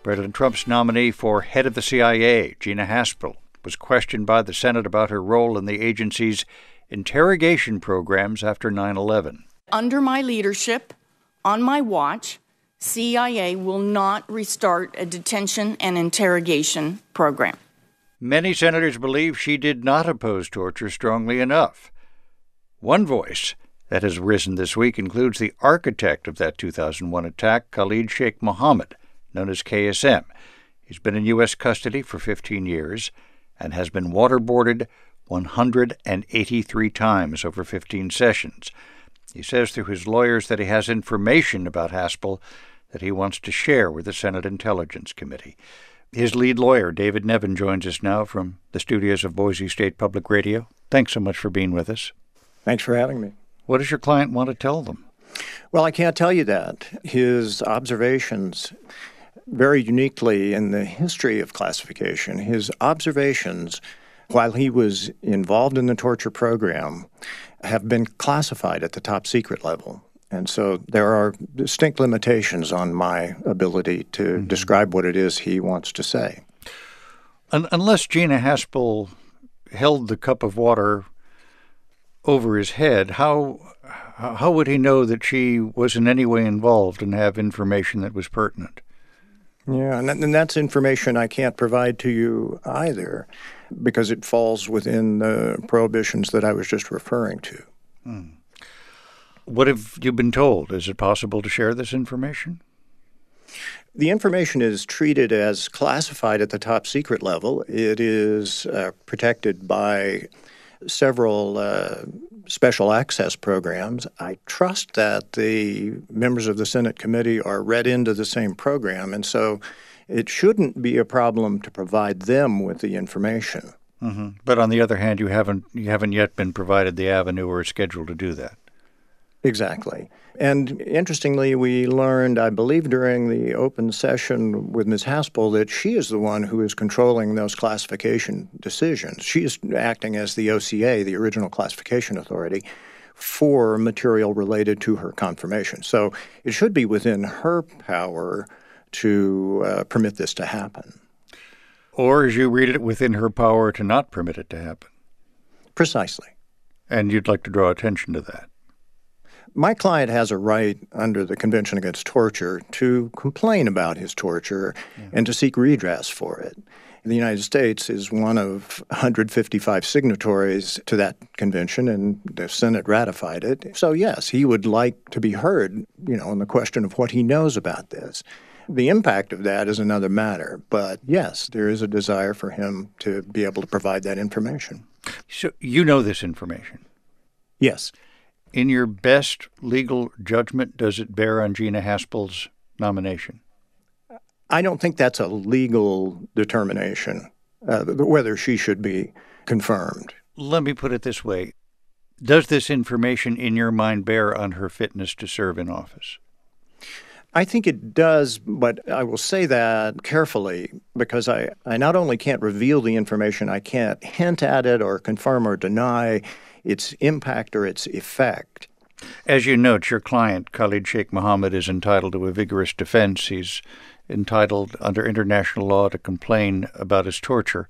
President Trump's nominee for head of the CIA, Gina Haspel, was questioned by the Senate about her role in the agency's interrogation programs after 9/11. Under my leadership, on my watch, CIA will not restart a detention and interrogation program. Many senators believe she did not oppose torture strongly enough. One voice that has risen this week includes the architect of that 2001 attack, Khalid Sheikh Mohammed, known as KSM. He's been in U.S. custody for 15 years and has been waterboarded 183 times over 15 sessions. He says through his lawyers that he has information about Haspel that he wants to share with the Senate Intelligence Committee. His lead lawyer, David Nevin, joins us now from the studios of Boise State Public Radio. Thanks so much for being with us. Thanks for having me. What does your client want to tell them? Well, I can't tell you that. His observations, very uniquely in the history of classification, his observations while he was involved in the torture program have been classified at the top secret level. And so there are distinct limitations on my ability to describe what it is he wants to say. Unless Gina Haspel held the cup of water over his head, how would he know that she was in any way involved and have information that was pertinent? Yeah, and that's information I can't provide to you either, because it falls within the prohibitions that I was just referring to. What have you been told? Is it possible to share this information? The information is treated as classified at the top secret level. It is protected by several special access programs. I trust that the members of the Senate committee are read into the same program, and so it shouldn't be a problem to provide them with the information. Mm-hmm. But on the other hand, you haven't yet been provided the avenue or schedule to do that. Exactly. And interestingly, we learned, I believe during the open session with Ms. Haspel, that she is the one who is controlling those classification decisions. She is acting as the OCA, the original classification authority, for material related to her confirmation. So it should be within her power to permit this to happen. Or, as you read it, within her power to not permit it to happen. Precisely. And you'd like to draw attention to that. My client has a right under the Convention Against Torture to complain about his torture and to seek redress for it. The United States is one of 155 signatories to that convention, and the Senate ratified it. So, yes, he would like to be heard, on the question of what he knows about this. The impact of that is another matter. But, yes, there is a desire for him to be able to provide that information. So you know this information? Yes. In your best legal judgment, does it bear on Gina Haspel's nomination? I don't think that's a legal determination, whether she should be confirmed. Let me put it this way. Does this information, in your mind, bear on her fitness to serve in office? I think it does, but I will say that carefully because I not only can't reveal the information, I can't hint at it or confirm or deny its impact or its effect. As you note, your client, Khalid Sheikh Mohammed, is entitled to a vigorous defense. He's entitled under international law to complain about his torture.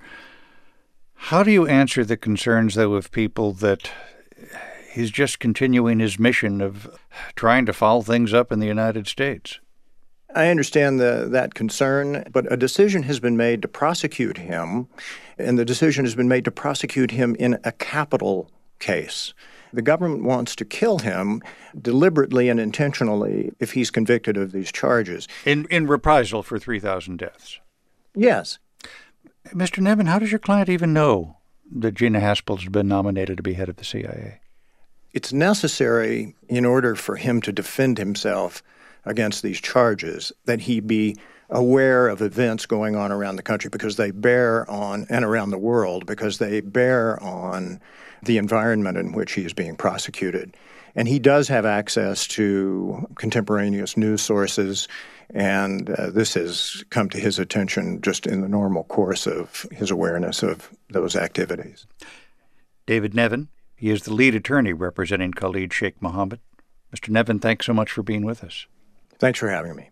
How do you answer the concerns, though, of people that he's just continuing his mission of trying to foul things up in the United States? I understand that concern, but a decision has been made to prosecute him, and the decision has been made to prosecute him in a capital case. The government wants to kill him deliberately and intentionally if he's convicted of these charges. In reprisal for 3,000 deaths? Yes. Mr. Nevin, how does your client even know that Gina Haspel has been nominated to be head of the CIA? It's necessary in order for him to defend himself against these charges that he be aware of events going on around the country because they bear on, and around the world, because they bear on the environment in which he is being prosecuted. And he does have access to contemporaneous news sources, and this has come to his attention just in the normal course of his awareness of those activities. David Nevin, he is the lead attorney representing Khalid Sheikh Mohammed. Mr. Nevin, thanks so much for being with us. Thanks for having me.